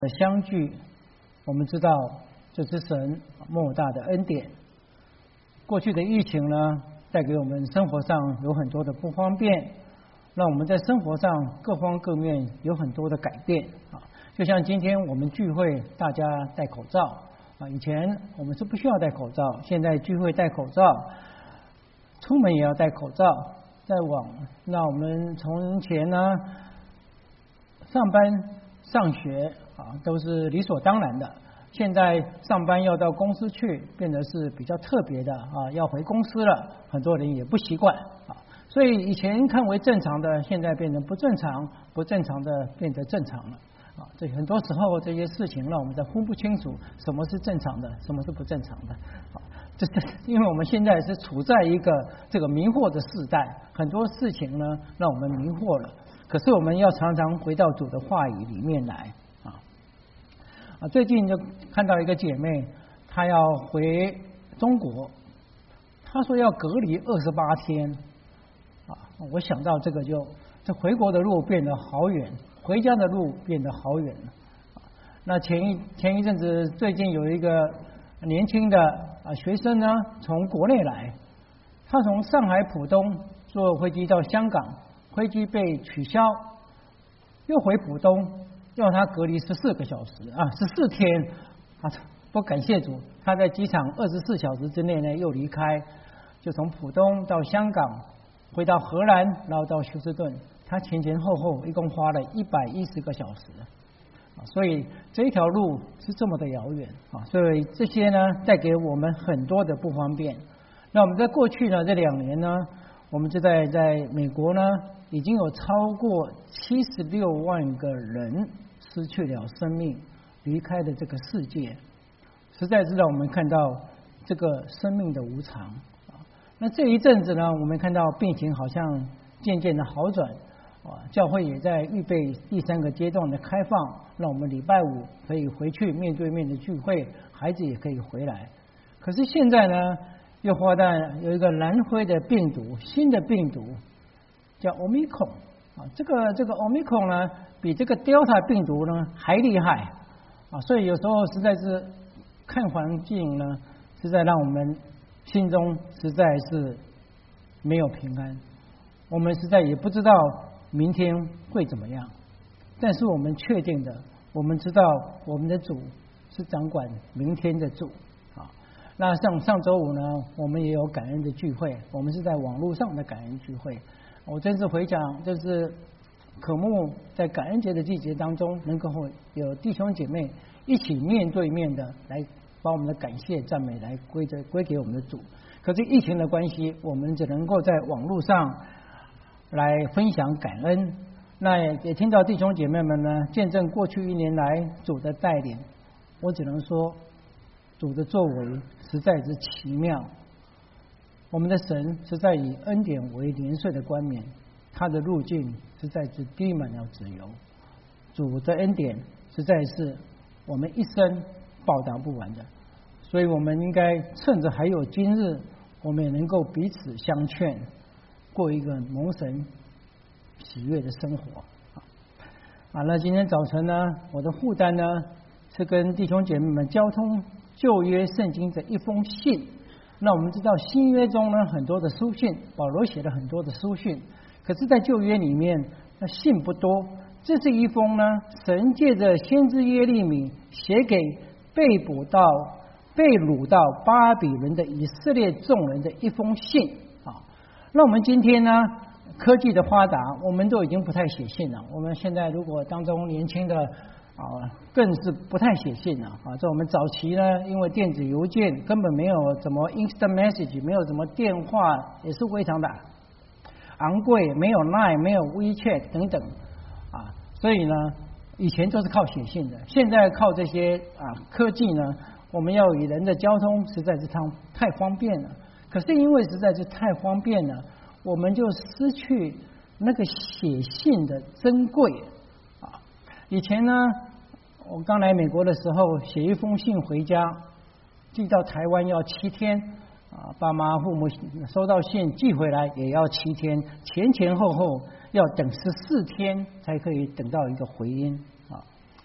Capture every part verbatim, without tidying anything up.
的相聚，我们知道这是神莫大的恩典。过去的疫情呢，带给我们生活上有很多的不方便，让我们在生活上各方各面有很多的改变啊。就像今天我们聚会，大家戴口罩啊，以前我们是不需要戴口罩，现在聚会戴口罩，出门也要戴口罩。在往，那我们从前呢，上班上学啊都是理所当然的，现在上班要到公司去，变得是比较特别的啊，要回公司了，很多人也不习惯啊，所以以前看为正常的，现在变成不正常，不正常的变得正常了啊。这很多时候这些事情让我们在分不清楚什么是正常的，什么是不正常的啊。这这，因为我们现在是处在一个这个迷惑的时代，很多事情呢让我们迷惑了。可是我们要常常回到主的话语里面来啊啊！最近就看到一个姐妹，她要回中国，她说要隔离二十八天啊！我想到这个就，这回国的路变得好远，回家的路变得好远了。那前一前一阵子，最近有一个年轻的啊学生呢，从国内来，他从上海浦东坐飞机到香港。飞机被取消，又回浦东，要他隔离十四个小时啊，十四天啊！不感谢主，他在机场二十四小时之内呢又离开，就从浦东到香港，回到荷兰，然后到休斯顿，他前前后后一共花了一百一十个小时啊！所以这一条路是这么的遥远啊！所以这些呢带给我们很多的不方便。那我们在过去呢这两年呢，我们就在在美国呢。已经有超过七十六万个人失去了生命，离开了这个世界，实在是让我们看到这个生命的无常啊。那这一阵子呢，我们看到病情好像渐渐的好转啊，教会也在预备第三个阶段的开放，让我们礼拜五可以回去面对面的聚会，孩子也可以回来。可是现在呢，又发现有一个南非的病毒，新的病毒。叫 Omicron 啊，这个这个 Omicron 呢，比这个 Delta 病毒呢还厉害啊，所以有时候实在是看环境呢，实在让我们心中实在是没有平安。我们实在也不知道明天会怎么样，但是我们确定的，我们知道我们的主是掌管明天的主啊。那上上周五呢，我们也有感恩的聚会，我们是在网络上的感恩聚会。我真是回想，就是渴慕在感恩节的季节当中，能够有弟兄姐妹一起面对面的来把我们的感谢赞美来归着归给我们的主。可是疫情的关系，我们只能够在网络上来分享感恩。那也听到弟兄姐妹们呢见证过去一年来主的带领，我只能说主的作为实在是奇妙。我们的神实在以恩典为年岁的冠冕，他的路径实在是滴满了自由。主的恩典实在是我们一生报答不完的，所以我们应该趁着还有今日，我们也能够彼此相劝，过一个蒙神喜悦的生活。啊，那今天早晨呢，我的负担呢是跟弟兄姐妹们交通旧约圣经的一封信。那我们知道新约中呢很多的书信，保罗写了很多的书信，可是在旧约里面那信不多。这是一封呢神借着先知耶利米写给被捕到被掳到巴比伦的以色列众人的一封信啊。那我们今天呢科技的发达，我们都已经不太写信了。我们现在如果当中年轻的啊，更是不太写信了啊！在我们早期呢，因为电子邮件根本没有怎么 instant message， 没有怎么电话，也是非常的昂贵，没有 Line， 没有 WeChat 等等啊，所以呢，以前都是靠写信的。现在靠这些啊科技呢，我们要与人的交通实在是太太方便了。可是因为实在是太方便了，我们就失去那个写信的珍贵啊！以前呢。我刚来美国的时候，写一封信回家，寄到台湾要七天啊，爸妈父母收到信寄回来也要七天，前前后后要等十四天才可以等到一个回音啊。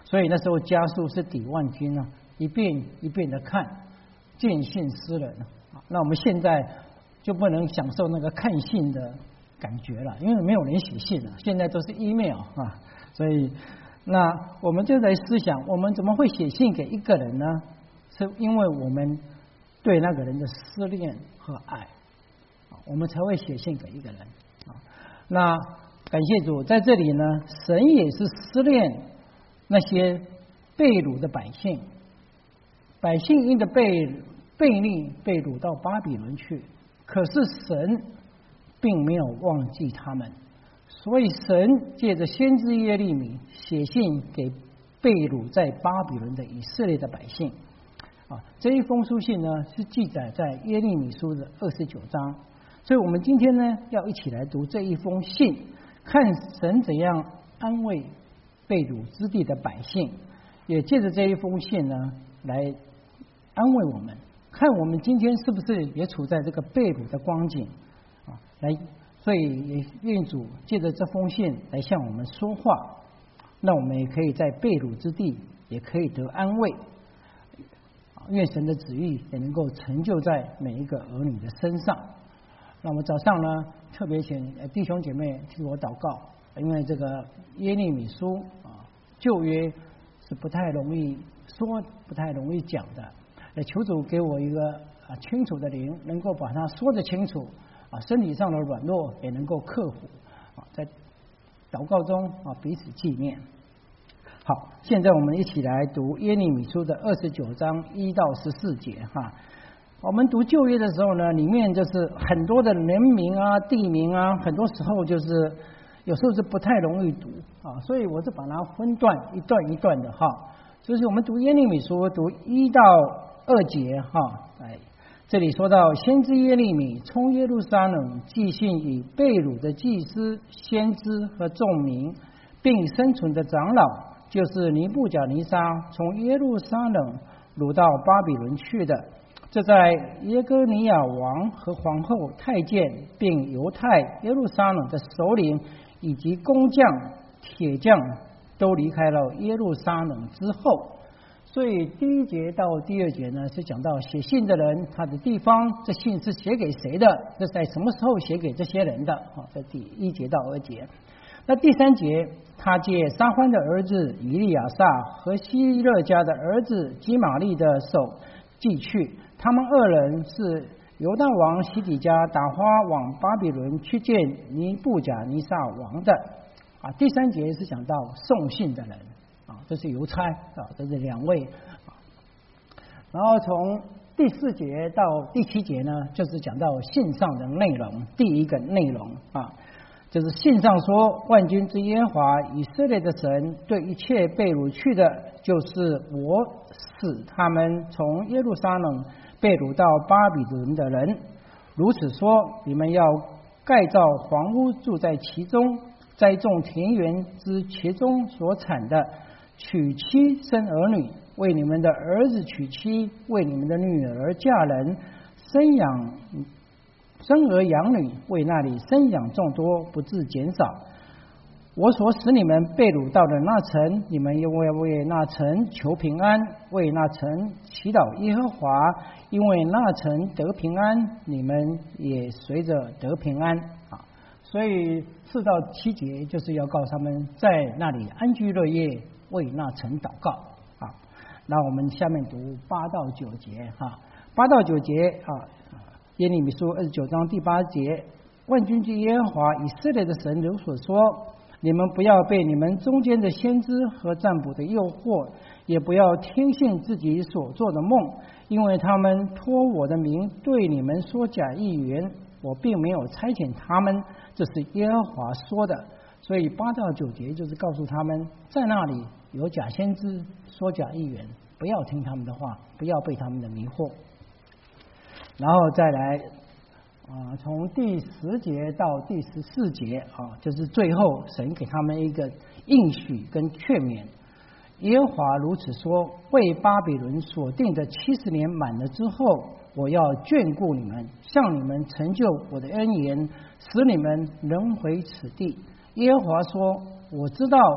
所以那时候家书是抵万金啊，一遍一遍的看，见信思人啊。那我们现在就不能享受那个看信的感觉了，因为没有人写信了，现在都是 email 啊。所以，那我们就在思想，我们怎么会写信给一个人呢？是因为我们对那个人的思念和爱，我们才会写信给一个人啊。那感谢主，在这里呢，神也是思念那些被掳的百姓，百姓因着被悖逆被掳到巴比伦去，可是神并没有忘记他们，所以神借着先知耶利米写信给被掳在巴比伦的以色列的百姓啊。这一封书信呢，是记载在耶利米书的二十九章，所以我们今天呢，要一起来读这一封信，看神怎样安慰被掳之地的百姓，也借着这一封信呢，来安慰我们，看我们今天是不是也处在这个被掳的光景啊？来，所以也愿主借着这封信来向我们说话，那我们也可以在被掳之地也可以得安慰。愿神的旨意也能够成就在每一个儿女的身上。那我们早上呢，特别请弟兄姐妹替我祷告，因为这个耶利米书啊，旧约是不太容易说，不太容易讲的。也求主给我一个啊清楚的灵，能够把它说得清楚啊，身体上的软弱也能够克服啊，在祷告中啊彼此纪念。好，现在我们一起来读耶利米书的二十九章一到十四节哈。我们读旧约的时候呢，里面就是很多的人名啊、地名啊，很多时候就是有时候是不太容易读啊，所以我就把它分段一段一段的哈。就是我们读耶利米书读一到二节哈，哎，这里说到先知耶利米从耶路撒冷寄信与被掳的祭司、先知和众民，并生存的长老。就是尼布甲尼撒从耶路撒冷掳到巴比伦去的，这在耶哥尼亚王和皇后、太监，并犹太耶路撒冷的首领以及工匠、铁匠都离开了耶路撒冷之后。所以第一节到第二节呢，是讲到写信的人他的地方，这信是写给谁的，这是在什么时候写给这些人的啊？在第一节到二节。那第三节，他借撒欢的儿子以利亚撒和希勒家的儿子基玛利的手寄去，他们二人是犹大王西底家打发往巴比伦去见尼布甲尼撒王的啊。第三节是讲到送信的人啊，这是邮差啊，这是两位啊。然后从第四节到第七节呢，就是讲到信上的内容，第一个内容啊。就是信上说，万军之耶和华以色列的神对一切被掳去的，就是我使他们从耶路撒冷被掳到巴比伦的人。如此说，你们要盖造房屋，住在其中，栽种田园之其中所产的，娶妻生儿女，为你们的儿子娶妻，为你们的女儿嫁人，生养生儿养女，为那里生养众多，不致减少。我所使你们被掳到的那城，你们又为为那城求平安，为那城祈祷耶和华，因为那城得平安，你们也随着得平安啊。所以四到七节就是要告诉他们，在那里安居乐业，为那城祷告啊。那我们下面读八到九节哈，八到九节啊。耶利米书二十九章第八节，万军之耶和华以色列的神有所说，你们不要被你们中间的先知和占卜的诱惑，也不要听信自己所做的梦，因为他们托我的名对你们说假预言，我并没有差遣他们，这是耶和华说的。所以八到九节就是告诉他们，在那里有假先知说假预言，不要听他们的话，不要被他们的迷惑。然后再来啊，从第十节到第十四节啊，就是最后神给他们一个应许跟劝勉。耶和华如此说：为巴比伦所定的七十年满了之后，我要眷顾你们，向你们成就我的恩言，使你们仍回此地。耶和华说：我知道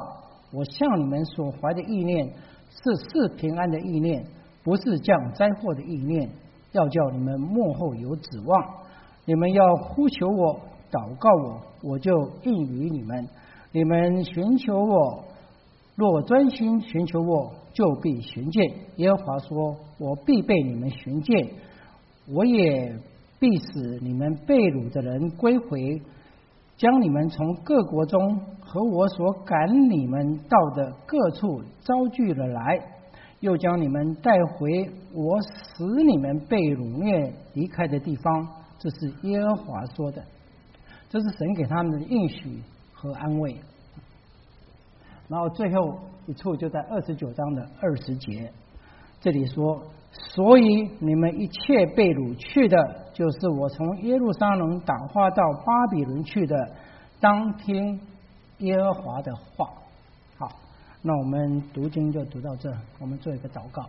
我向你们所怀的意念是是平安的意念，不是降灾祸的意念，要叫你们末后有指望。你们要呼求我，祷告我，我就应允你们。你们寻求我，若专心寻求我，就必寻见。耶和华说，我必被你们寻见，我也必使你们被掳的人归回，将你们从各国中和我所赶你们到的各处招聚了来，又将你们带回我使你们被掳掠离开的地方。这是耶和华说的，这是神给他们的应许和安慰。然后最后一处就在二十九章的二十节，这里说，所以你们一切被掳去的，就是我从耶路撒冷打发到巴比伦去的，当听耶和华的话。好，那我们读经就读到这，我们做一个祷告。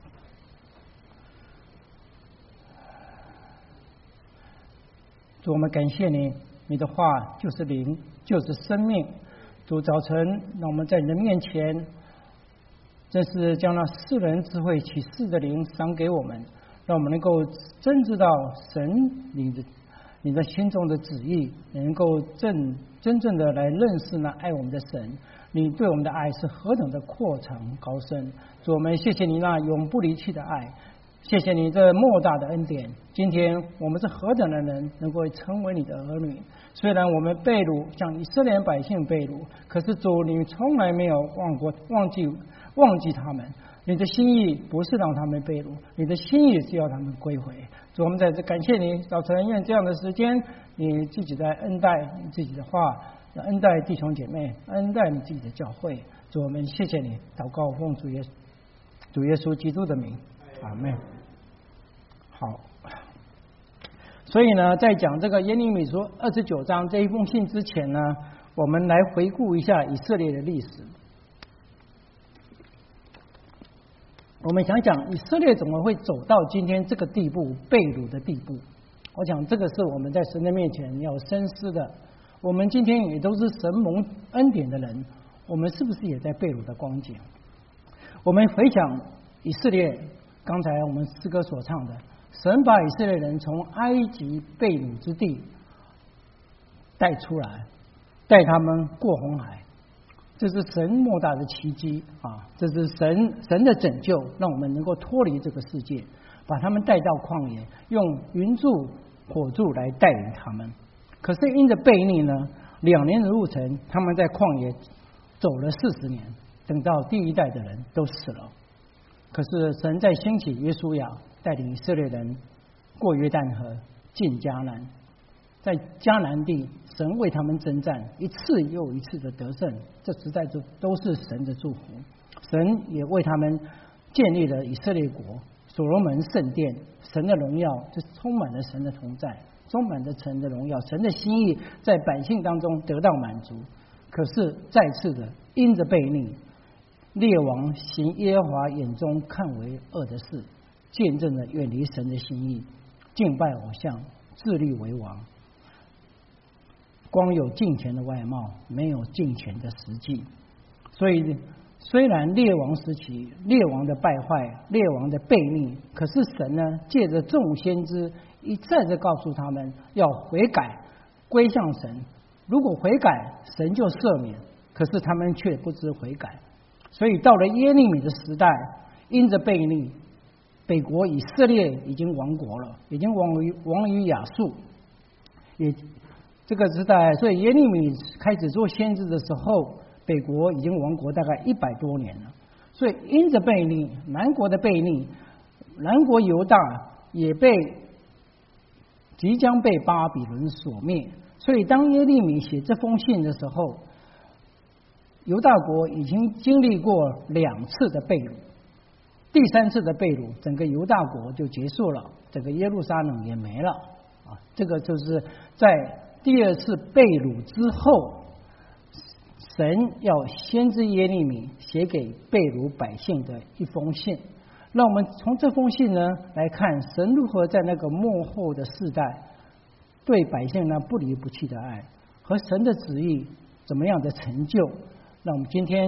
主，我们感谢你，你的话就是灵，就是生命。主，早晨让我们在你的面前，真是将那世人智慧启示的灵赏给我们，让我们能够真知道神你的你的心中的旨意，能够真真正的来认识那爱我们的神，你对我们的爱是何等的阔长高深。主，我们谢谢你那永不离弃的爱，谢谢你这莫大的恩典。今天我们是何等的人能够成为你的儿女？虽然我们被掳，像以色列百姓被掳，可是主，你从来没有忘过忘记忘记他们。你的心意不是让他们被掳，你的心意是要他们归回。主，我们在这感谢你，早晨愿这样的时间，你自己在恩待你自己的话，恩待弟兄姐妹，恩待你自己的教会。主，我们谢谢你，祷告奉主耶主耶稣基督的名，阿们。好，所以呢，在讲这个耶利米书二十九章这一封信之前呢，我们来回顾一下以色列的历史。我们想想以色列怎么会走到今天这个地步，被掳的地步。我想这个是我们在神的面前要深思的。我们今天也都是神蒙恩典的人，我们是不是也在被掳的光景？我们回想以色列，刚才我们诗歌所唱的，神把以色列人从埃及被掳之地带出来，带他们过红海，这是神莫大的奇迹啊！这是神神的拯救，让我们能够脱离这个世界，把他们带到旷野，用云柱火柱来带领他们。可是因着悖逆呢，两年的路程，他们在旷野走了四十年，等到第一代的人都死了。可是神在兴起约书亚，带领以色列人过约旦河，进迦南。在迦南地，神为他们征战，一次又一次的得胜，这实在就都是神的祝福。神也为他们建立了以色列国，所罗门圣殿，神的荣耀就充满了神的同在，充满了神的荣耀，神的心意在百姓当中得到满足。可是再次的因着悖逆，列王行耶和华眼中看为恶的事，见证了远离神的心意，敬拜偶像，自立为王。光有敬虔的外貌，没有敬虔的实际。所以虽然列王时期列王的败坏，列王的悖逆，可是神呢借着众先知一再的告诉他们要悔改归向神，如果悔改神就赦免，可是他们却不知悔改。所以到了耶利米的时代，因着悖逆，北国以色列已经亡国了，已经亡于亡于亚述。也这个时代，所以耶利米开始做先知的时候，北国已经亡国大概一百多年了。所以因着悖逆，南国的悖逆，南国犹大也被即将被巴比伦所灭。所以当耶利米写这封信的时候，犹大国已经经历过两次的被掳，第三次的被掳，整个犹大国就结束了，整个耶路撒冷也没了啊！这个就是在第二次被掳之后，神要先知耶利米写给被掳百姓的一封信。让我们从这封信呢来看，神如何在那个末后的世代对百姓呢不离不弃的爱，和神的旨意怎么样的成就。让我们今天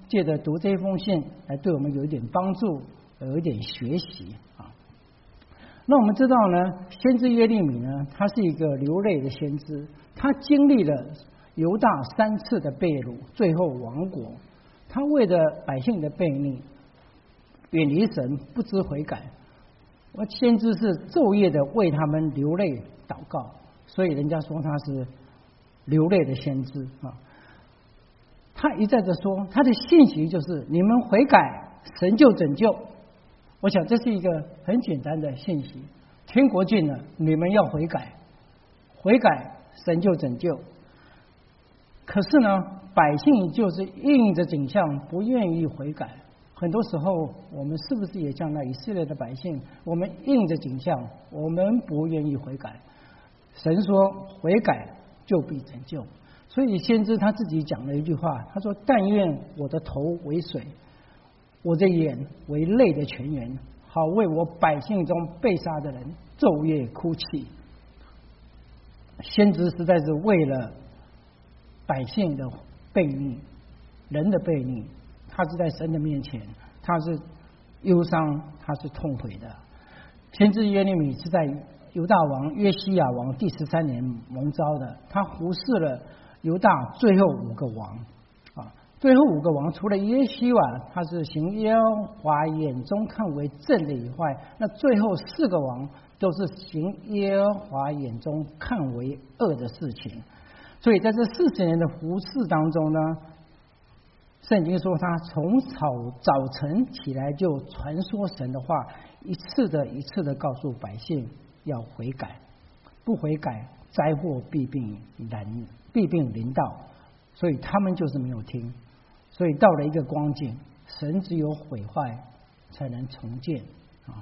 借着读这封信来对我们有一点帮助，有一点学习啊。那我们知道呢，先知耶利米呢，他是一个流泪的先知，他经历了犹大三次的被掳，最后亡国。他为了百姓的悖逆，远离神，不知悔改。我先知是昼夜的为他们流泪祷告，所以人家说他是流泪的先知啊。他一再的说，他的信息就是你们悔改，神就拯救。我想这是一个很简单的信息，天国近了，你们要悔改，悔改神就拯救。可是呢，百姓就是应着景象，不愿意悔改。很多时候，我们是不是也像那以色列的百姓？我们应着景象，我们不愿意悔改。神说悔改就必拯救。所以先知他自己讲了一句话，他说：但愿我的头为水，我的眼为泪的泉源，好为我百姓中被杀的人昼夜哭泣。先知实在是为了百姓的悖逆，人的悖逆，他是在神的面前，他是忧伤，他是痛悔的。先知耶利米是在犹大王约西亚王第十三年蒙召的，他忽视了犹大最后五个王啊，最后五个王除了耶西瓦他是行耶和华眼中看为正的以外，那最后四个王都是行耶和华眼中看为恶的事情。所以在这四十年的服事当中呢，圣经说他从早早晨起来就传说神的话，一次的一次的告诉百姓要悔改，不悔改灾祸必并临必并临到，所以他们就是没有听。所以到了一个光景，神只有毁坏才能重建啊。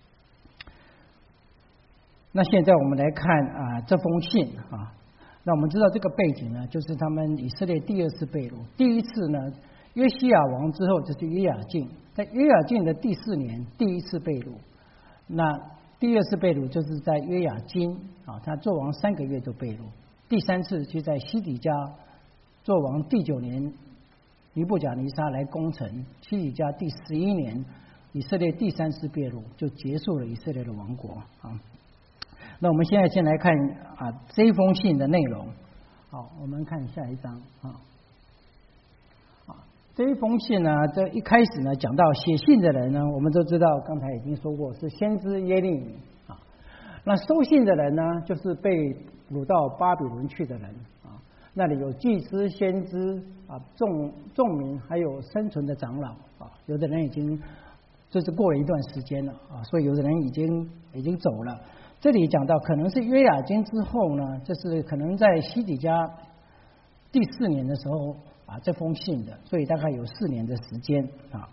那现在我们来看啊这封信啊。那我们知道这个背景呢，就是他们以色列第二次被掳。第一次呢，约西亚王之后就是约雅敬，在约雅敬的第四年第一次被掳。那第二次被掳就是在约雅斤啊，他做王三个月就被掳。第三次就在西底家做王第九年，尼布甲尼撒来攻城，西底家第十一年，以色列第三次被掳，就结束了以色列的王国啊。那我们现在先来看啊这一封信的内容。好，我们看下一章啊。啊，这一封信呢，这一开始呢讲到写信的人呢，我们都知道，刚才已经说过是先知耶利米啊。那收信的人呢，就是被掳到巴比伦去的人啊。那里有祭司、先知啊，众众民，还有生存的长老啊。有的人已经就是过了一段时间了啊，所以有的人已经已经走了。这里讲到可能是约雅斤之后呢，这是可能在西底家第四年的时候啊这封信的，所以大概有四年的时间啊。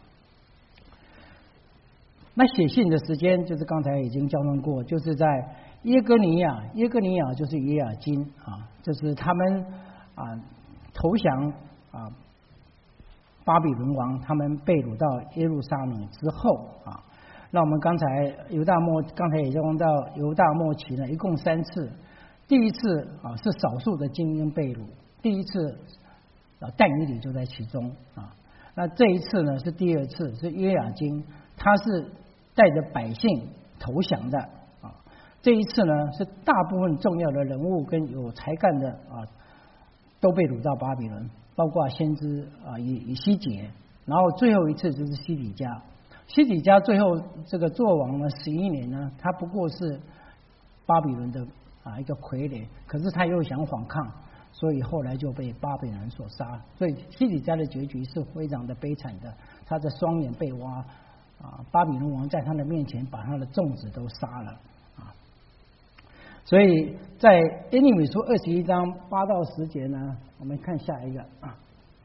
那写信的时间就是刚才已经交通过，就是在耶哥尼亚，耶哥尼亚就是约雅斤啊，就是他们啊投降啊巴比伦王，他们被掳到耶路撒冷之后啊。那我们刚才犹大末，刚才也讲到犹大末期呢，一共三次。第一次啊是少数的精英被掳，第一次啊但以理就在其中啊。那这一次呢是第二次，是约雅斤，他是带着百姓投降的啊。这一次呢是大部分重要的人物跟有才干的啊都被掳到巴比伦，包括先知啊以以西结，然后最后一次就是西底家。西底家最后这个做王呢十一年呢，他不过是巴比伦的啊一个傀儡，可是他又想反抗，所以后来就被巴比伦所杀。所以西底家的结局是非常的悲惨的，他的双眼被挖啊，巴比伦王在他的面前把他的众子都杀了啊。所以在耶利米书二十一章八到十节呢，我们看下一个啊。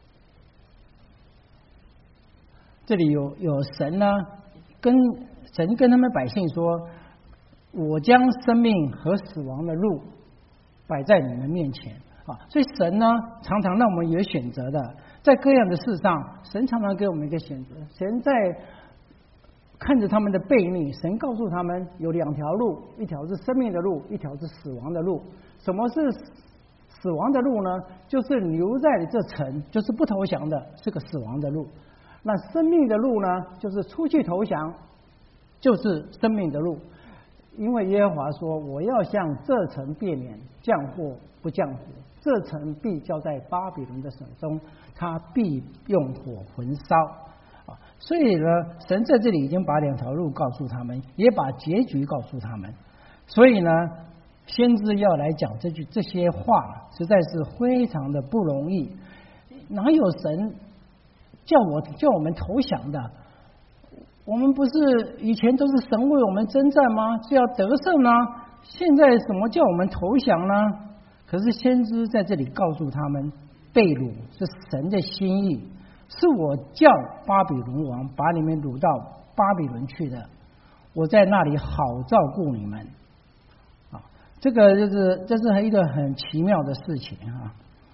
这里有有神呢，跟神跟他们百姓说：“我将生命和死亡的路摆在你们面前啊。”所以神呢，常常让我们有选择的，在各样的事上，神常常给我们一个选择。神在看着他们的悖逆，神告诉他们有两条路，一条是生命的路，一条是死亡的路。什么是死亡的路呢，就是留在这城，就是不投降的，是个死亡的路。那生命的路呢，就是出去投降，就是生命的路。因为耶和华说：“我要向这城变免，降祸不降福，这城必交在巴比伦的手中，他必用火焚烧。”啊，所以呢，神在这里已经把两条路告诉他们，也把结局告诉他们。所以呢，先知要来讲这句这些话，实在是非常的不容易。哪有神叫我叫我们投降的？我们不是以前都是神为我们征战吗？是要得胜吗？现在什么叫我们投降呢？可是先知在这里告诉他们，被掳是神的心意，是我叫巴比伦王把你们掳到巴比伦去的，我在那里好照顾你们。啊，这个就是这是一个很奇妙的事情啊！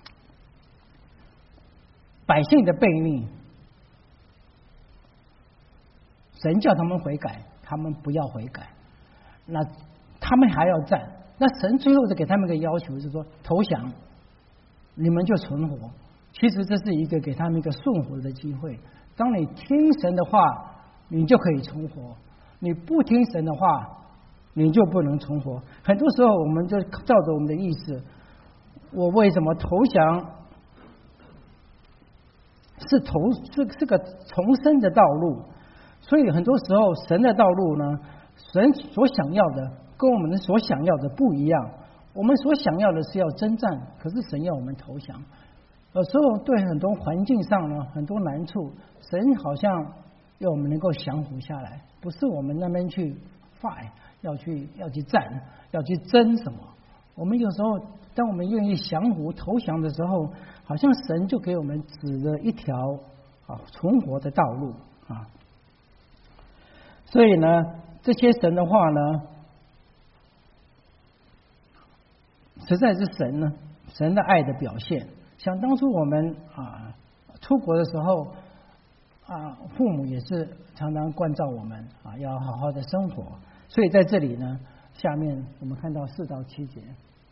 百姓的悖逆，神叫他们悔改，他们不要悔改，那他们还要战。那神最后就给他们一个要求，是说投降，你们就存活。其实这是一个给他们一个顺活的机会。当你听神的话，你就可以存活；你不听神的话，你就不能存活。很多时候，我们就照着我们的意思，我为什么投降？是投是是个重生的道路。所以很多时候，神的道路呢，神所想要的跟我们所想要的不一样。我们所想要的是要征战，可是神要我们投降。有时候对很多环境上呢，很多难处，神好像要我们能够降服下来，不是我们那边去 fight， 要去要去战，要去争什么。我们有时候，当我们愿意降服投降的时候，好像神就给我们指了一条啊存活的道路啊。所以呢，这些神的话呢，实在是神呢，神的爱的表现。像当初我们啊出国的时候啊，父母也是常常关照我们啊，要好好的生活。所以在这里呢，下面我们看到四到七节，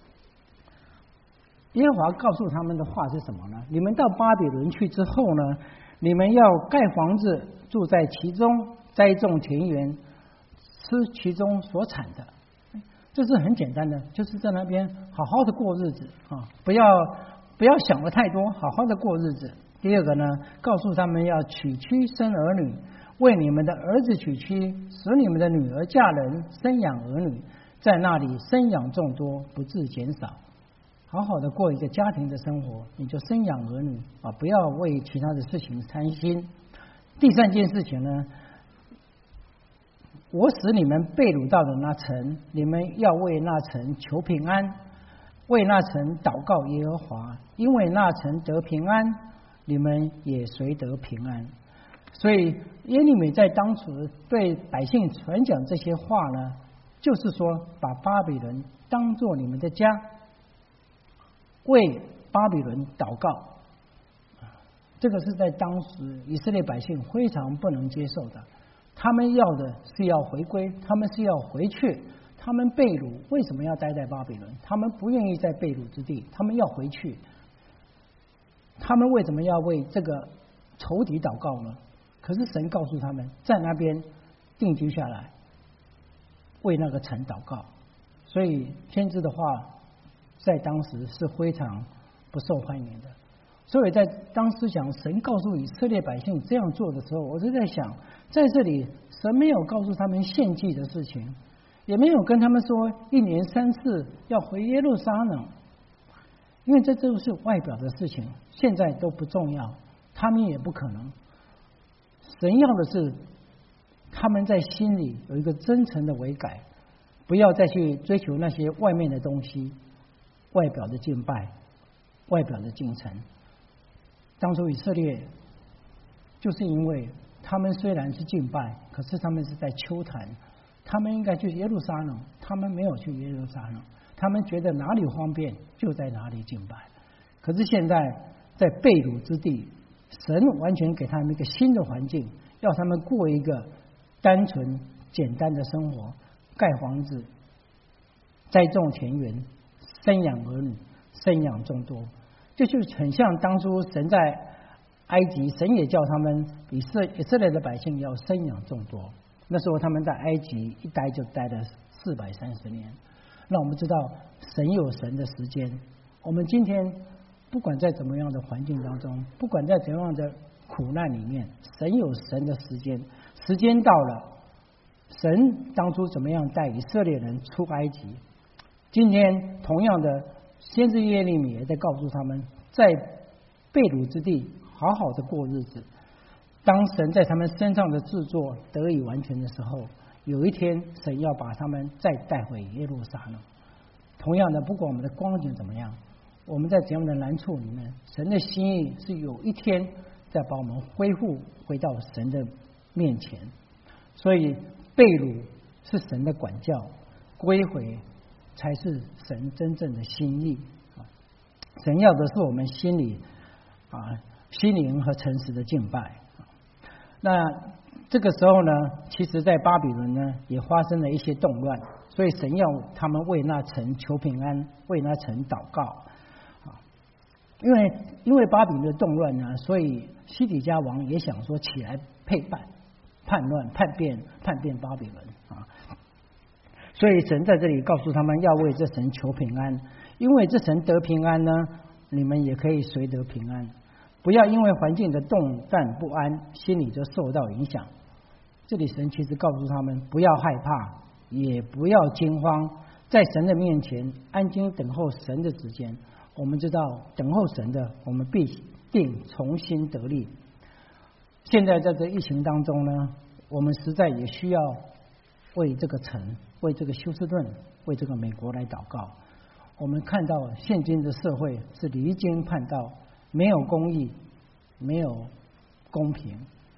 耶和华告诉他们的话是什么呢？你们到巴比伦去之后呢，你们要盖房子，住在其中，栽种田园，吃其中所产的。这是很简单的，就是在那边好好的过日子啊，不要不要想的太多，好好的过日子。第二个呢，告诉他们要娶妻生儿女，为你们的儿子娶妻，使你们的女儿嫁人，生养儿女，在那里生养众多，不致减少。好好的过一个家庭的生活，你就生养儿女啊，不要为其他的事情贪心。第三件事情呢，我使你们被掳到的那城，你们要为那城求平安，为那城祷告耶和华，因为那城得平安，你们也随得平安。所以耶利米在当时对百姓传讲这些话呢，就是说把巴比伦当作你们的家，为巴比伦祷告。这个是在当时以色列百姓非常不能接受的。他们要的是要回归，他们是要回去，他们被掳为什么要待在巴比伦？他们不愿意在被掳之地，他们要回去。他们为什么要为这个仇敌祷告呢？可是神告诉他们，在那边定居下来，为那个城祷告。所以先知的话在当时是非常不受欢迎的。所以在当时讲神告诉以色列百姓这样做的时候，我就在想，在这里神没有告诉他们献祭的事情，也没有跟他们说一年三次要回耶路撒冷，因为这都是外表的事情，现在都不重要，他们也不可能。神要的是他们在心里有一个真诚的悔改，不要再去追求那些外面的东西，外表的敬拜，外表的敬诚。当初以色列就是因为他们虽然是敬拜，可是他们是在丘坛，他们应该去耶路撒冷，他们没有去耶路撒冷，他们觉得哪里方便就在哪里敬拜。可是现在在被掳之地，神完全给他们一个新的环境，要他们过一个单纯简单的生活，盖房子，栽种田园，生养儿女， 生养众多，这就是很像当初神在埃及，神也叫他们以色以色列的百姓要生养众多。那时候他们在埃及一待就待了四百三十年。那我们知道神有神的时间，我们今天不管在怎么样的环境当中，不管在怎么样的苦难里面，神有神的时间，时间到了，神当初怎么样带以色列人出埃及，今天同样的先知耶利米也在告诉他们，在被掳之地好好的过日子，当神在他们身上的制作得以完全的时候，有一天神要把他们再带回耶路撒冷。同样的，不管我们的光景怎么样，我们在怎样的难处里面，神的心意是有一天再把我们恢复回到神的面前。所以被掳是神的管教，归回才是神真正的心意。神要的是我们心里啊心灵和诚实的敬拜。那这个时候呢，其实在巴比伦呢也发生了一些动乱，所以神要他们为那城求平安，为那城祷告。因为因为巴比伦的动乱呢，所以西底家王也想说起来配叛叛乱叛变叛变巴比伦啊。所以神在这里告诉他们要为这城求平安，因为这城得平安呢，你们也可以随得平安。不要因为环境的动荡不安，心里就受到影响。这里神其实告诉他们，不要害怕，也不要惊慌，在神的面前安静等候神的指尖。我们知道等候神的，我们必定重新得力。现在在这疫情当中呢，我们实在也需要为这个城，为这个休斯顿，为这个美国来祷告。我们看到现今的社会是离经叛道，没有公义，没有公平，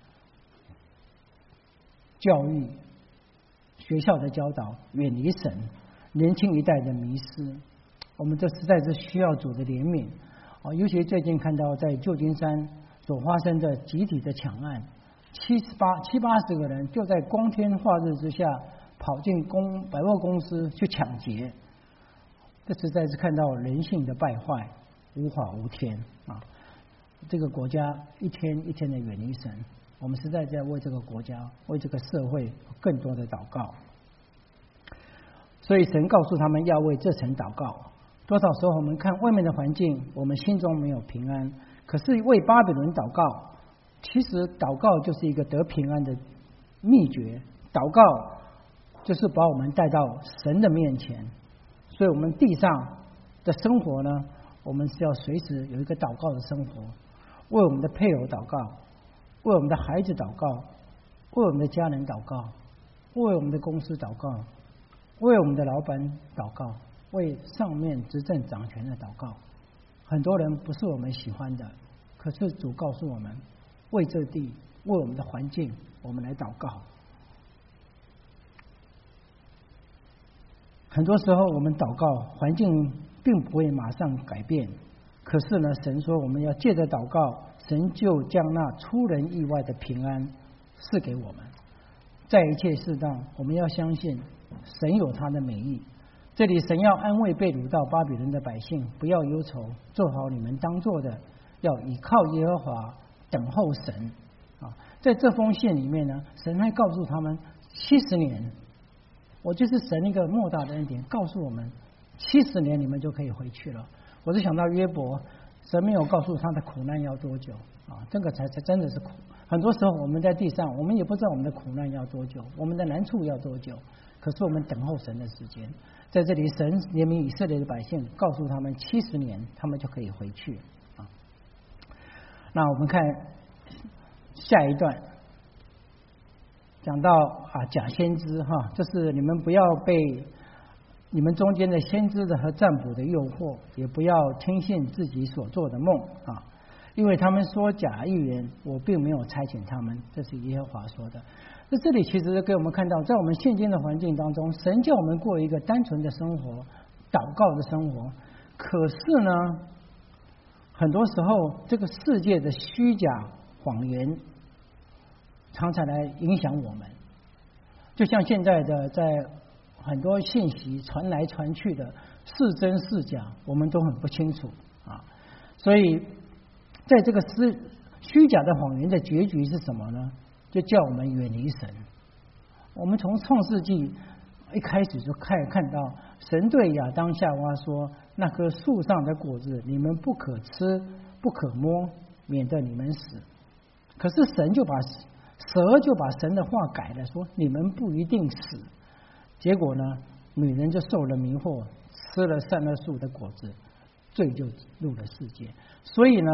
教育学校的教导远离神，年轻一代的迷失。我们这实在是需要主的怜悯啊！尤其最近看到在旧金山所发生的集体的抢案，七十八七八十个人就在光天化日之下跑进公百货公司去抢劫，这实在是看到人性的败坏，无法无天啊！这个国家一天一天的远离神，我们实在在为这个国家、为这个社会更多的祷告。所以神告诉他们要为这城祷告。多少时候我们看外面的环境，我们心中没有平安，可是为巴比伦祷告，其实祷告就是一个得平安的秘诀。祷告就是把我们带到神的面前，所以我们地上的生活呢，我们是要随时有一个祷告的生活，为我们的配偶祷告，为我们的孩子祷告，为我们的家人祷告，为我们的公司祷告，为我们的老板祷告，为上面执政掌权的祷告。很多人不是我们喜欢的，可是主告诉我们，为这地，为我们的环境，我们来祷告。很多时候我们祷告，环境并不会马上改变，可是呢，神说我们要借着祷告，神就将那出人意外的平安赐给我们。在一切事上，我们要相信神有他的美意。这里神要安慰被掳到巴比伦的百姓，不要忧愁，做好你们当做的，要倚靠耶和华，等候神啊。在这封信里面呢，神还告诉他们七十年，我就是神一个莫大的恩典，告诉我们七十年你们就可以回去了。我就想到约伯，神没有告诉他的苦难要多久啊，这个才才真的是苦。很多时候我们在地上，我们也不知道我们的苦难要多久，我们的难处要多久，可是我们等候神的时间。在这里，神怜悯以色列的百姓，告诉他们七十年，他们就可以回去啊。那我们看下一段，讲到啊假先知哈，就是你们不要被你们中间的先知的和占卜的诱惑，也不要听信自己所做的梦啊，因为他们说假预言，我并没有差遣他们，这是耶和华说的。那这里其实给我们看到，在我们现今的环境当中，神叫我们过一个单纯的生活，祷告的生活。可是呢，很多时候这个世界的虚假谎言常常来影响我们。就像现在的在很多信息传来传去的是真是假，我们都很不清楚啊。所以在这个虚虚假的谎言的结局是什么呢？就叫我们远离神。我们从创世纪一开始就看看到神对亚当夏娃说，那棵树上的果子你们不可吃不可摸，免得你们死。可是神就把蛇就把神的话改了，说你们不一定死。结果呢，女人就受了迷惑，吃了善恶树的果子，罪就入了世界。所以呢，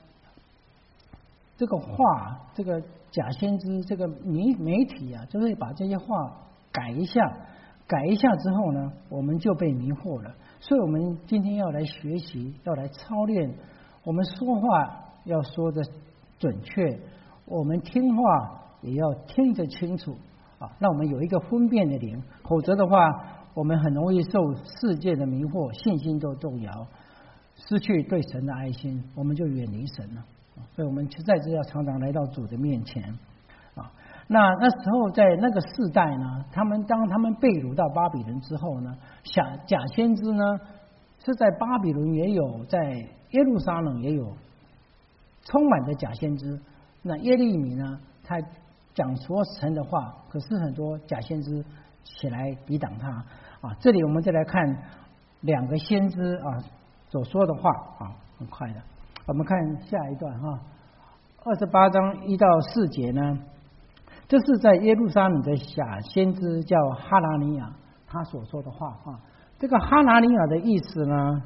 这个话，这个假先知，这个媒媒体啊，就是把这些话改一下，改一下之后呢，我们就被迷惑了。所以我们今天要来学习，要来操练，我们说话要说的准确，我们听话也要听得清楚啊，让我们有一个分辨的灵，否则的话，我们很容易受世界的迷惑，信心都动摇，失去对神的爱心，我们就远离神了。所以我们在这要常常来到主的面前啊。那那时候在那个世代呢，他们当他们被掳到巴比伦之后呢，假假先知呢是在巴比伦也有，在耶路撒冷也有，充满着假先知。那耶利米呢，他讲说神的话，可是很多假先知起来抵挡他啊。这里我们再来看两个先知啊所说的话啊，很快的，我们看下一段哈，二十八章一到四节呢，这是在耶路撒冷的假先知叫哈拿尼亚他所说的话啊。这个哈拿尼亚的意思呢，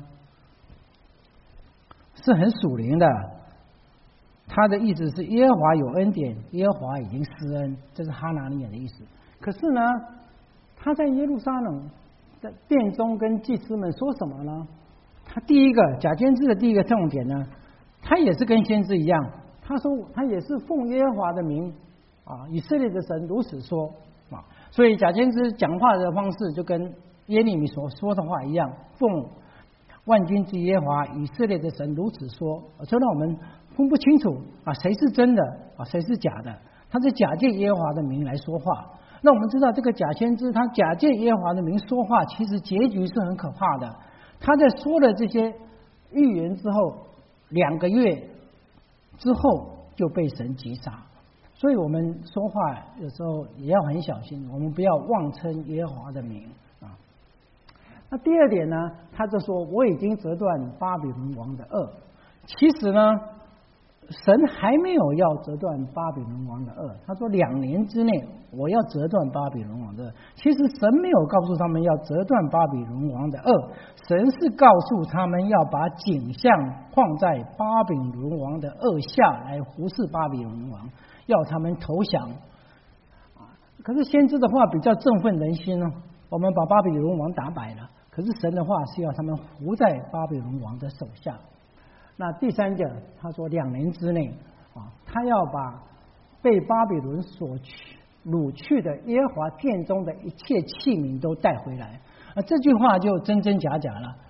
是很属灵的。他的意思是耶和华有恩典，耶和华已经施恩，这是哈拿尼亚的意思。可是呢，他在耶路撒冷的殿中跟祭司们说什么呢？他第一个假先知的第一个重点呢，他也是跟先知一样，他说他也是奉耶和华的名啊，以色列的神如此说啊。所以假先知讲话的方式就跟耶利米所说的话一样，奉万军之耶和华以色列的神如此说，就让我们分不清楚啊，谁是真的啊，谁是假的。他是假借耶和华的名来说话。那我们知道这个假先知，他假借耶和华的名说话，其实结局是很可怕的。他在说了这些预言之后，两个月之后就被神击杀。所以我们说话有时候也要很小心，我们不要妄称耶和华的名啊。那第二点呢，他就说我已经折断巴比伦王的轭。其实呢，神还没有要折断巴比伦王的轭，他说两年之内我要折断巴比伦王的轭。其实神没有告诉他们要折断巴比伦王的轭，神是告诉他们要把景象放在巴比伦王的轭下来服侍巴比伦王，要他们投降。可是先知的话比较振奋人心哦，我们把巴比伦王打败了，可是神的话是要他们服在巴比伦王的手下。那第三个，他说两年之内啊，他要把被巴比伦所去掳去的耶和华殿中的一切器皿都带回来啊。这句话就真真假假了。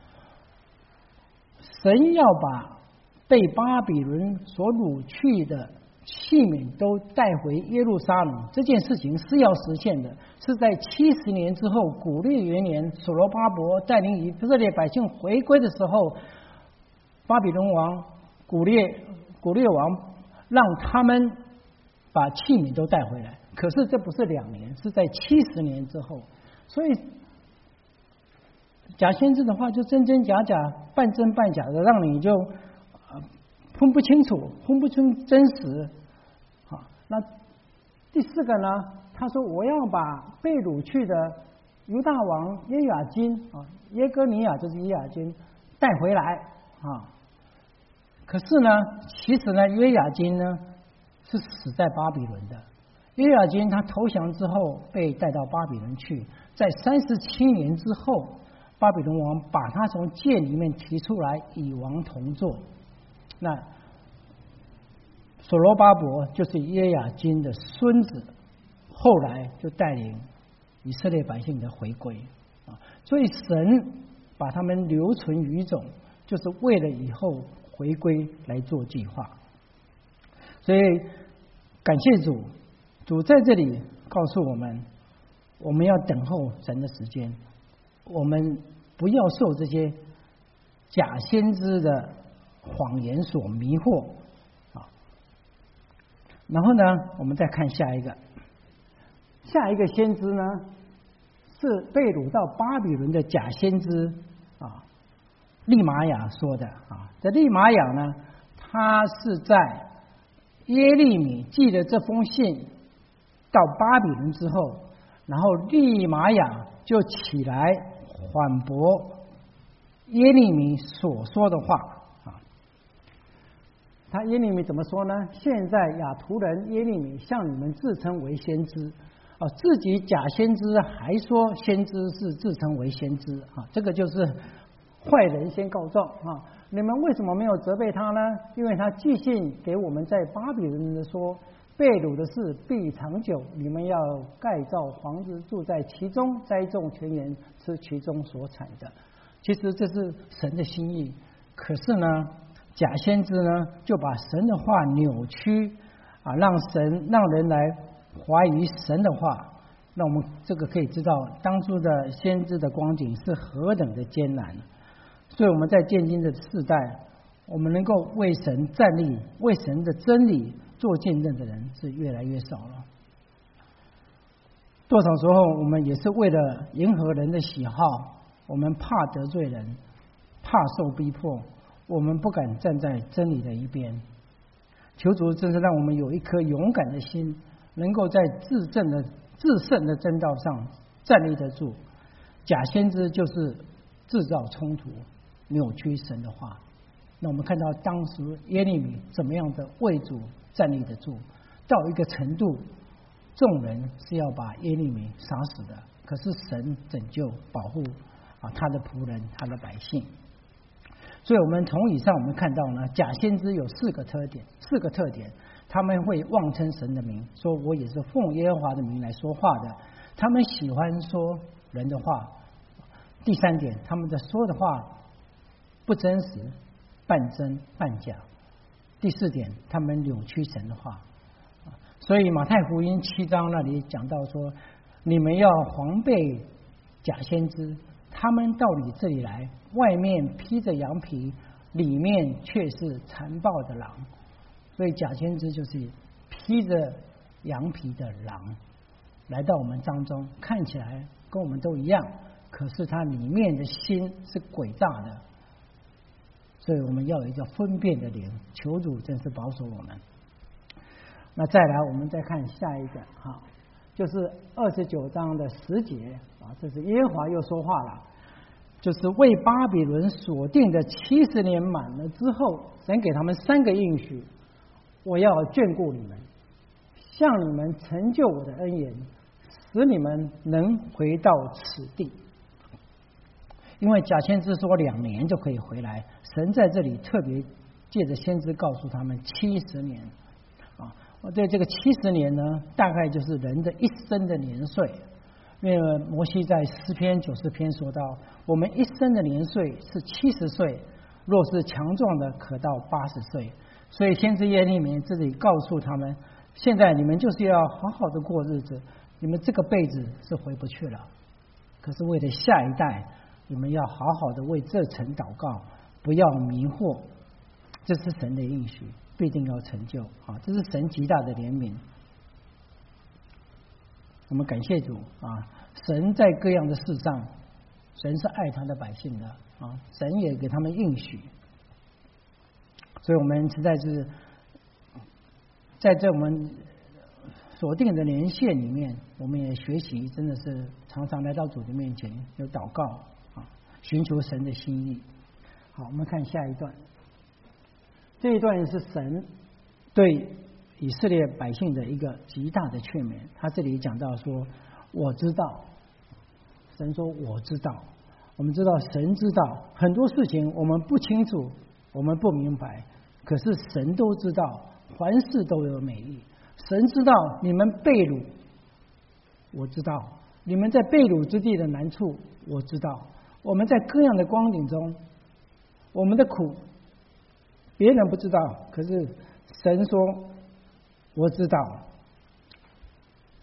神要把被巴比伦所掳去的器皿都带回耶路撒冷，这件事情是要实现的，是在七十年之后，古列元年，所罗巴伯带领以色列百姓回归的时候，巴比伦王古列古列王让他们把器皿都带回来，可是这不是两年，是在七十年之后。所以假先知的话就真真假假，半真半假的，让你就分不清楚，分不清真实。好，那第四个呢？他说我要把被掳去的犹大王耶雅金啊，耶哥尼亚就是耶雅金带回来啊。可是呢，其实呢，约雅金呢是死在巴比伦的。约雅金他投降之后被带到巴比伦去，在三十七年之后，巴比伦王把他从监里面提出来，与王同坐。那所罗巴伯就是约雅金的孙子，后来就带领以色列百姓的回归啊。所以神把他们留存于种，就是为了以后回归来做计划。所以感谢主，主在这里告诉我们， 我们要等候神的时间，我们不要受这些假先知的谎言所迷惑啊。然后呢，我们再看下一个，下一个先知呢是被掳到巴比伦的假先知啊，利玛雅说的啊。这利玛雅呢，他是在耶利米寄了这封信到巴比伦之后，然后利玛雅就起来反驳耶利米所说的话啊。他耶利米怎么说呢？现在亚图人耶利米向你们自称为先知啊，自己假先知还说先知是自称为先知啊，这个就是坏人先告状啊。你们为什么没有责备他呢？因为他寄信给我们在巴比伦的说，被掳的事必长久，你们要盖造房子住在其中，栽种泉源吃其中所产的。其实这是神的心意，可是呢，假先知呢就把神的话扭曲啊，让神让人来怀疑神的话。那我们这个可以知道，当初的先知的光景是何等的艰难。所以我们在现今的世代，我们能够为神站立、为神的真理做见证的人是越来越少了。多少时候我们也是为了迎合人的喜好，我们怕得罪人，怕受逼迫，我们不敢站在真理的一边。求主真是让我们有一颗勇敢的心，能够在至圣的至圣的真道上站立得住。假先知就是制造冲突，扭曲神的话。那我们看到当时耶利米怎么样的为主站立得住，到一个程度，众人是要把耶利米杀死的，可是神拯救保护啊他的仆人，他的百姓。所以我们从以上我们看到呢，假先知有四个特点，四个特点，他们会妄称神的名，说我也是奉耶和华的名来说话的，他们喜欢说人的话。第三点，他们的说的话不真实，半真半假。第四点，他们扭曲神的话。所以马太福音七章那里讲到说，你们要防备假先知，他们到你这里来，外面披着羊皮，里面却是残暴的狼。所以假先知就是披着羊皮的狼来到我们当中，看起来跟我们都一样，可是他里面的心是诡诈的。所以我们要有一个分辨的灵，求主真是保守我们。那再来我们再看下一个哈，就是二十九章的十节啊，这是耶和华又说话了，就是为巴比伦所定的七十年满了之后，神给他们三个应许，我要眷顾你们，向你们成就我的恩言，使你们能回到此地。因为假先知说两年就可以回来，神在这里特别借着先知告诉他们七十年啊。对这个七十年呢，大概就是人的一生的年岁。因为摩西在诗篇九十篇说到，我们一生的年岁是七十岁，若是强壮的，可到八十岁。所以先知耶利米这里告诉他们，现在你们就是要好好的过日子，你们这个辈子是回不去了。可是为了下一代，你们要好好的为这城祷告，不要迷惑，这是神的应许，必定要成就啊！这是神极大的怜悯。我们感谢主啊！神在各样的事上，神是爱他的百姓的啊！神也给他们应许，所以我们实在是在这我们锁定的连线里面，我们也学习，真的是常常来到主的面前，有祷告啊，寻求神的心意。好，我们看下一段，这一段是神对以色列百姓的一个极大的劝勉。他这里讲到说，我知道，神说我知道，我们知道神知道很多事情我们不清楚，我们不明白，可是神都知道，凡事都有美意。神知道你们被掳，我知道你们在被掳之地的难处，我知道我们在各样的光景中，我们的苦别人不知道，可是神说我知道。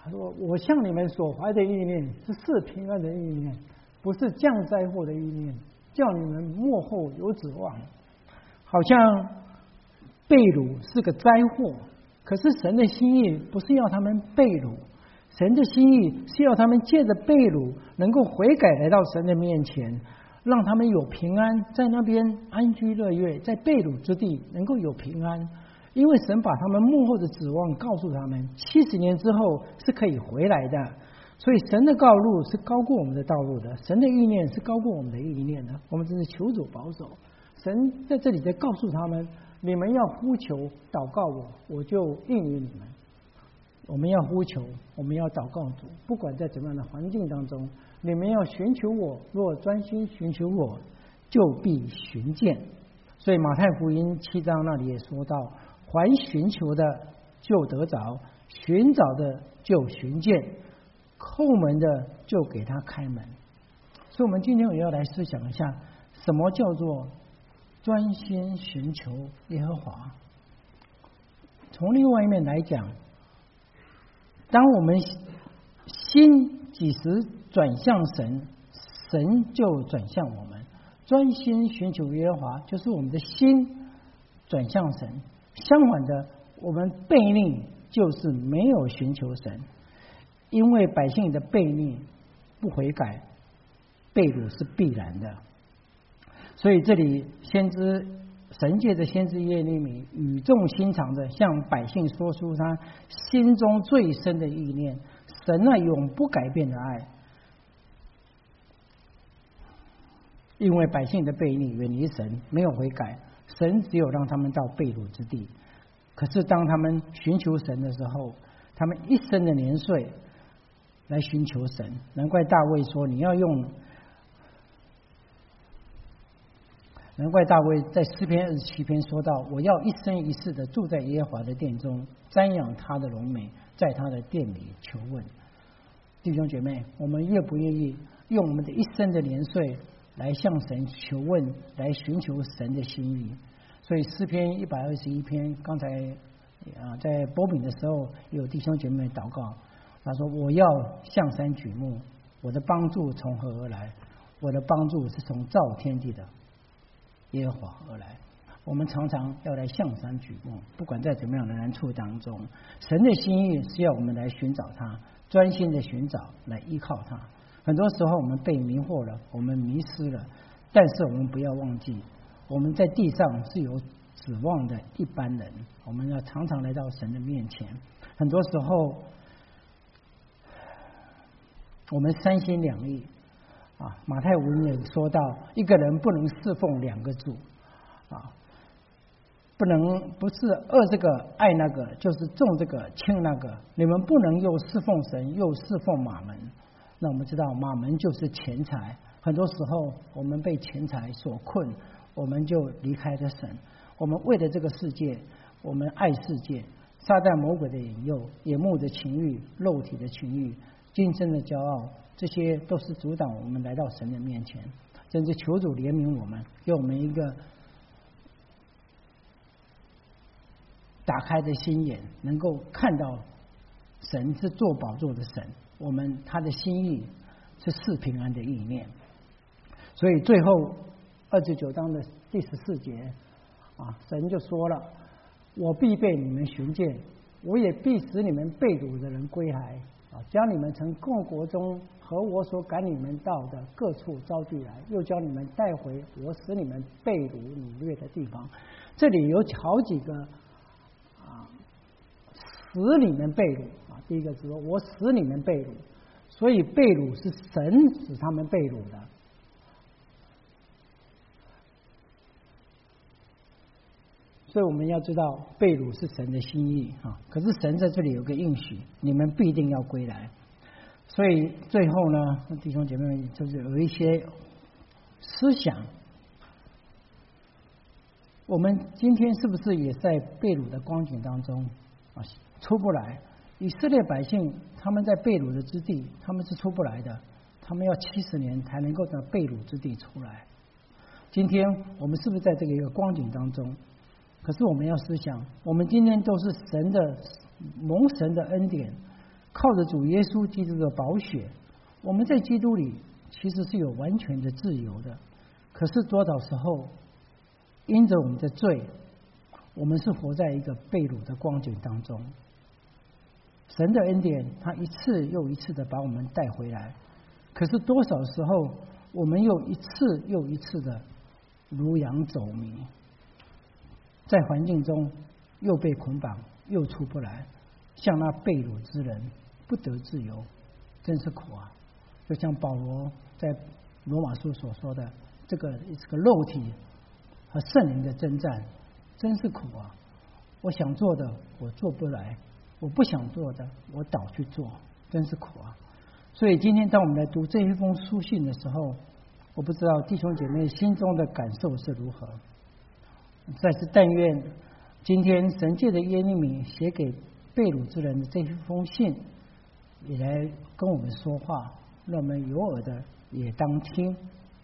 他说：“我向你们所怀的意念是赐平安的意念，不是降灾祸的意念，叫你们末后有指望。”好像被掳是个灾祸，可是神的心意不是要他们被掳，神的心意是要他们借着被掳能够悔改来到神的面前，让他们有平安，在那边安居乐业，在被掳之地能够有平安。因为神把他们幕后的指望告诉他们，七十年之后是可以回来的。所以神的道路是高过我们的道路的，神的意念是高过我们的意念的。我们真是求主保守。神在这里在告诉他们，你们要呼求祷告我，我就应允你们。我们要呼求，我们要祷告主，不管在怎么样的环境当中，你们要寻求我，若专心寻求我，就必寻见。所以马太福音七章那里也说到，凡寻求的就得着，寻找的就寻见，叩门的就给他开门。所以我们今天也要来思想一下，什么叫做专心寻求耶和华。从另外一面来讲，当我们心几时转向神，神就转向我们。专心寻求耶和华，就是我们的心转向神。相反的，我们悖逆就是没有寻求神，因为百姓的悖逆不悔改，被掳是必然的。所以这里先知神借着先知耶利米语重心长的向百姓说出他心中最深的意念，神那永不改变的爱。因为百姓的悖逆远离神，没有悔改，神只有让他们到被掳之地。可是当他们寻求神的时候，他们一生的年岁来寻求神。难怪大卫说，你要用难怪大卫在诗篇二十七篇说到，我要一生一世的住在耶和华的殿中，瞻仰他的荣美，在他的殿里求问。弟兄姐妹，我们愿不愿意用我们的一生的年岁来向神求问，来寻求神的心意？所以诗篇一百二十一篇，刚才啊在播饼的时候，有弟兄姐妹祷告，他说：“我要向山举目，我的帮助从何而来？我的帮助是从造天地的耶和华而来。”我们常常要来向山举目，不管在怎么样的难处当中，神的心意是要我们来寻找他，专心的寻找，来依靠他。很多时候我们被迷惑了，我们迷失了，但是我们不要忘记，我们在地上是有指望的一般人，我们要常常来到神的面前。很多时候我们三心两意啊，马太福音也说到，一个人不能侍奉两个主啊，不能不是恶这个爱那个，就是重这个轻那个。你们不能又侍奉神又侍奉马门。那我们知道马门就是钱财，很多时候我们被钱财所困，我们就离开了神。我们为了这个世界，我们爱世界，撒旦魔鬼的引诱，眼目的情欲，肉体的情欲，今生的骄傲，这些都是阻挡我们来到神的面前。甚至求主怜悯我们，给我们一个打开的心眼，能够看到神是坐宝座的神，我们他的心意是赐平安的意念。所以最后二十九章的第十四节啊，神就说了：我必被你们寻见，我也必使你们被掳的人归来啊，将你们从各国中和我所赶你们到的各处招聚来，又将你们带回我使你们被掳掳掠的地方。这里有好几个啊，使你们被掳啊，第一个是说我使你们被掳，所以被掳是神使他们被掳的。所以我们要知道，被掳是神的心意啊。可是神在这里有个应许，你们必定要归来。所以最后呢，弟兄姐妹们，就是有一些思想，我们今天是不是也在被掳的光景当中啊，出不来？以色列百姓他们在被掳的之地，他们是出不来的，他们要七十年才能够从被掳之地出来。今天我们是不是在这个一个光景当中？可是我们要思想，我们今天都是神的蒙神的恩典， 靠着主耶稣基督的宝血，我们在基督里其实是有完全的自由的。可是多少时候，因着我们的罪，我们是活在一个被掳的光景当中。神的恩典，他一次又一次的把我们带回来。可是多少时候，我们又一次又一次的如羊走迷，在环境中又被捆绑，又出不来，像那被掳之人不得自由，真是苦啊！就像保罗在罗马书所说的，这个这个肉体和圣灵的征战，真是苦啊！我想做的我做不来，我不想做的我倒去做，真是苦啊！所以今天当我们来读这一封书信的时候，我不知道弟兄姐妹心中的感受是如何。再次但愿今天神借着耶利米写给被掳之人的这封信，也来跟我们说话，让我们有耳的也当听。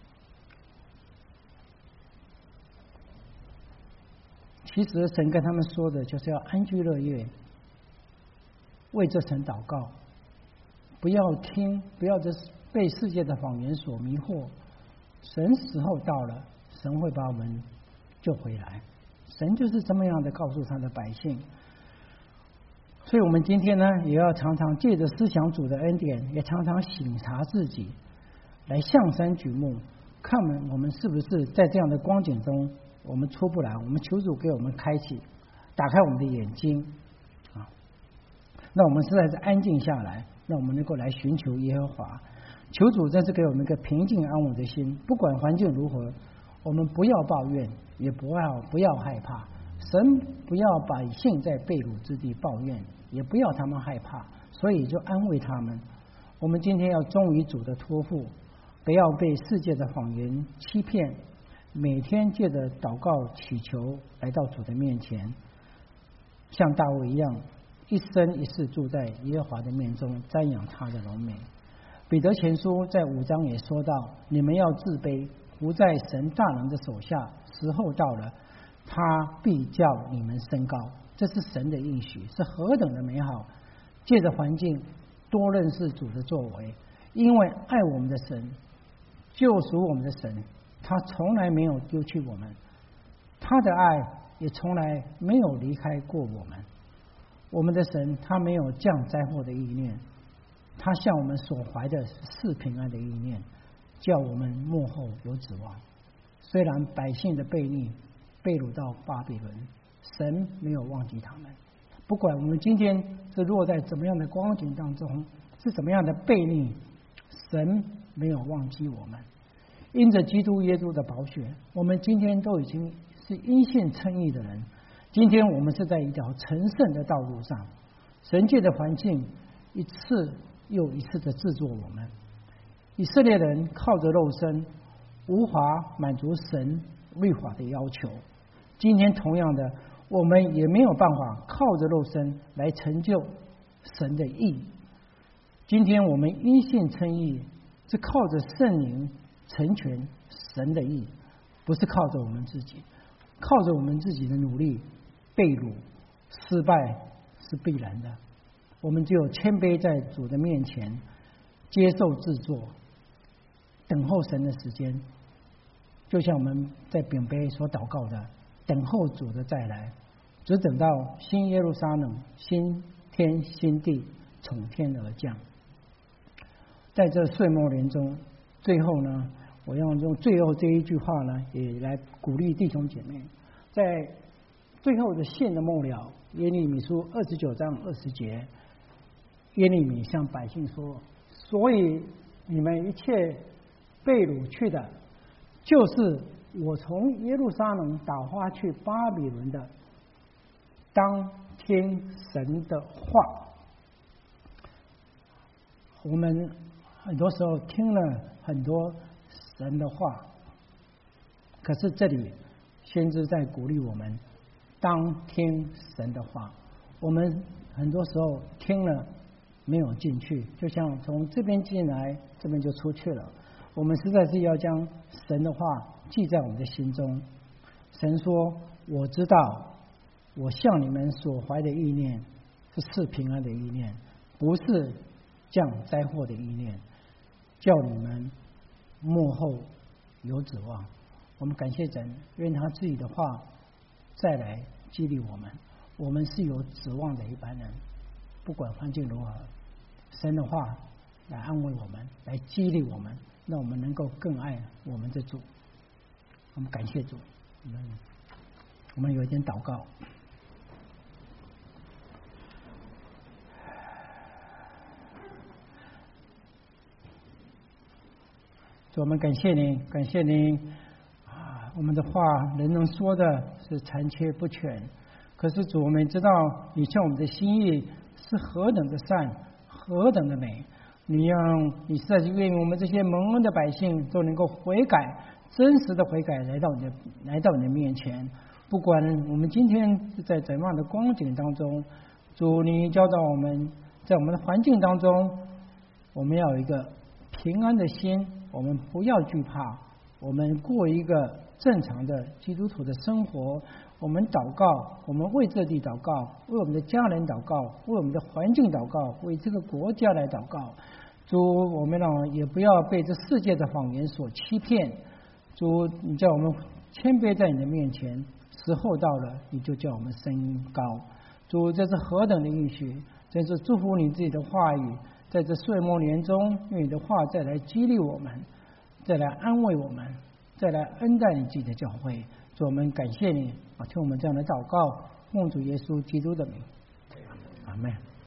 其实神跟他们说的就是要安居乐业，为这城祷告，不要听，不要这被世界的谎言所迷惑。神时候到了，神会把我们救回来。神就是这么样的告诉他的百姓。所以我们今天呢，也要常常借着思想主的恩典，也常常省察自己，来向山举目，看我们我们是不是在这样的光景中，我们出不来。我们求主给我们开启，打开我们的眼睛啊，那我们实在是安静下来，让我们能够来寻求耶和华。求主真是给我们一个平静安稳的心，不管环境如何，我们不要抱怨，也不要不要害怕。神不要百姓在被掳之地抱怨，也不要他们害怕，所以就安慰他们。我们今天要忠于主的托付，不要被世界的谎言欺骗，每天借着祷告祈求来到主的面前，像大卫一样，一生一世住在耶和华的面中，瞻仰他的荣美。彼得前书在五章也说到，你们要自卑，伏在神大能的手下，时候到了，他必叫你们升高。这是神的应许，是何等的美好！借着环境多认识主的作为，因为爱我们的神，救赎我们的神，他从来没有丢弃我们，他的爱也从来没有离开过我们。我们的神，他没有降灾祸的意念，他向我们所怀的是平安的意念，叫我们幕后有指望。虽然百姓的悖逆被掳到巴比伦，神没有忘记他们。不管我们今天是落在怎么样的光景当中，是怎么样的悖逆，神没有忘记我们。因着基督耶稣的宝血，我们今天都已经是因信称义的人。今天我们是在一条成圣的道路上，神界的环境一次又一次的制作我们。以色列人靠着肉身无法满足神律法的要求，今天同样的，我们也没有办法靠着肉身来成就神的义。今天我们因信称义，是靠着圣灵成全神的义，不是靠着我们自己，靠着我们自己的努力，被掳失败是必然的。我们只有谦卑在主的面前，接受制作，等候神的时间，就像我们在饼杯所祷告的，等候主的再来，只等到新耶路撒冷、新天新地从天而降。在这岁末年中，最后呢，我要用最后这一句话呢，也来鼓励弟兄姐妹，在最后的信的末了，耶利米书二十九章二十节，耶利米向百姓说：所以你们一切被掳去的，就是我从耶路撒冷打发去巴比伦的，当听神的话。我们很多时候听了很多神的话，可是这里先知在鼓励我们当听神的话。我们很多时候听了没有进去，就像从这边进来，这边就出去了。我们实在是要将神的话记在我们的心中。神说：我知道我向你们所怀的意念是赐平安的意念， 不是降灾祸的意念，叫你们幕后有指望。我们感谢神，愿他自己的话再来激励我们。我们是有指望的一般人，不管环境如何，神的话来安慰我们，来激励我们，让我们能够更爱我们的主。我们感谢主。我们我们有一点祷告。主，我们感谢您，感谢您啊！我们的话人能说的是残缺不全，可是主，我们知道你向我们的心意是何等的善，何等的美。你让你实在是愿意我们这些蒙恩的百姓都能够悔改，真实的悔改，来到你的来到你的面前。不管我们今天是在怎样的光景当中，主，你教导我们，在我们的环境当中，我们要有一个平安的心，我们不要惧怕，我们过一个正常的基督徒的生活。我们祷告，我们为这地祷告，为我们的家人祷告，为我们的环境祷告，为这个国家来祷告。主，我们让也不要被这世界的谎言所欺骗。主，你叫我们谦卑在你的面前，时候到了，你就叫我们升高。主，这是何等的应许！真是祝福你自己的话语，在这岁末年中，用你的话再来激励我们，再来安慰我们，再来恩待你自己的教会。主，我们感谢你啊，听我们这样的祷告，奉主耶稣基督的名，阿们。